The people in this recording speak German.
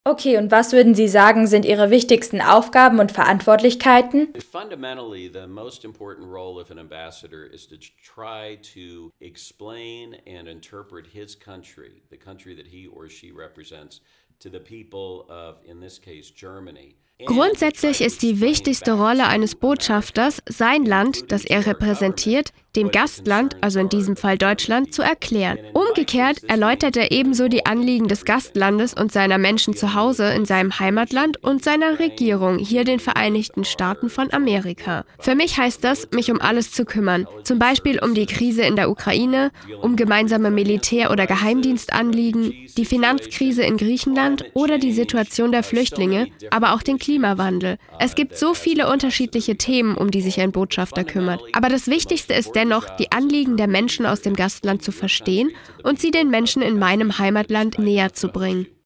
Okay, und was würden Sie sagen, sind Ihre wichtigsten Aufgaben und Verantwortlichkeiten? Fundamentally, the most important role of an ambassador is to try to explain and interpret his country, the country that he or she represents, to the people of, in this case, Germany. And to try Grundsätzlich to ist die explain wichtigste back Rolle to eines America, Botschafters, sein Land, das including er to our government, repräsentiert, dem what his Gastland, concerns also in are diesem of the Fall German Deutschland, zu people. erklären. And in my Umgekehrt case, this erläutert means er ebenso die involving Anliegen des everything Gastlandes from und seiner Menschen zu dealing with Hause in the seinem situation Heimatland in und seiner Ukraine, Regierung, hier den dealing with Vereinigten Staaten our von joint Amerika. work Für by mich heißt das, mich um military alles zu kümmern. Zum intelligence Beispiel um die services, Krise in der Ukraine, um dealing with the gemeinsame financial Militär- oder crisis, the Geheimdienstanliegen, refugee die Finanzkrise situation, in Griechenland climate oder die change, Situation der so Flüchtlinge, many aber different auch den issues Klimawandel. Es gibt that so as an viele ambassador unterschiedliche we have to Themen, be um die sich ein involved in. But Botschafter kümmert. fundamentally, Aber das the most Wichtigste ist important dennoch, job die is Anliegen der interpreting Menschen aus your dem and Gastland zu explaining your verstehen country to the und sie den people of Menschen the in country meinem that is Heimatland guiding näher and zu governs bringen. you.